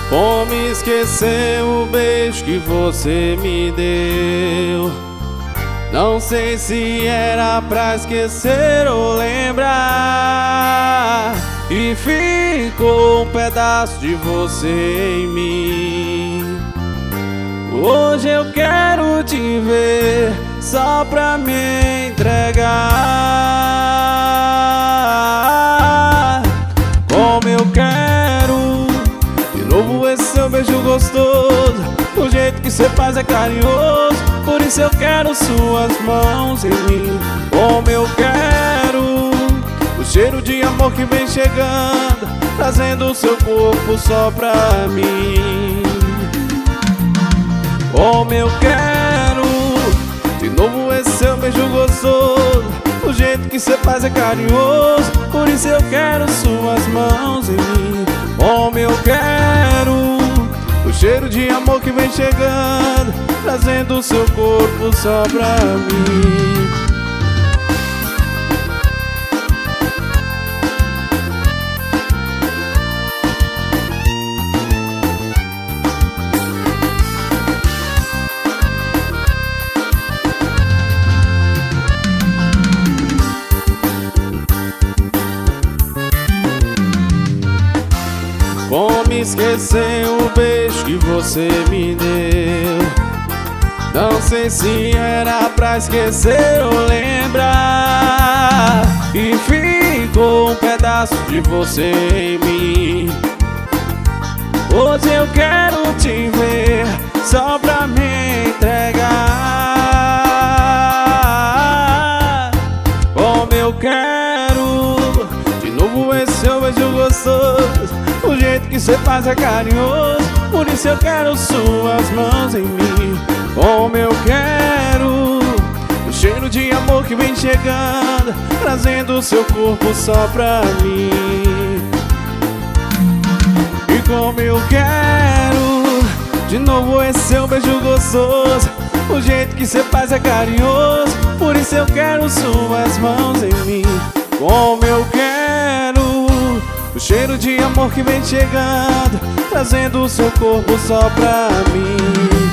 Como esquecer o beijo que você me deu? Não sei se era pra esquecer ou lembrar, e ficou um pedaço de você em mim. Hoje eu quero te ver só pra me entregar. Como eu quero de novo esse seu beijo gostoso. O jeito que cê faz é carinhoso, por isso eu quero suas mãos em mim. Como eu quero o cheiro de amor que vem chegando, trazendo o seu corpo só pra mim. Como eu quero de novo esse seu beijo gostoso. O jeito que cê faz é carinhoso, por isso eu quero suas mãos em mim. Como eu quero o cheiro de amor que vem chegando, trazendo o seu corpo só pra mim. Como esquecer o beijo que você me deu? Não sei se era pra esquecer ou lembrar, e ficou um pedaço de você em mim. Hoje eu quero te ver só pra me entregar. Como eu quero de novo esse seu beijo gostoso. O jeito que cê faz é carinhoso, por isso eu quero suas mãos em mim. Como eu quero o cheiro de amor que vem chegando, trazendo o seu corpo só pra mim. E como eu quero de novo esse seu beijo gostoso. O jeito que cê faz é carinhoso, por isso eu quero suas mãos em mim. Como eu quero o cheiro de amor que vem chegando, trazendo o seu corpo só pra mim.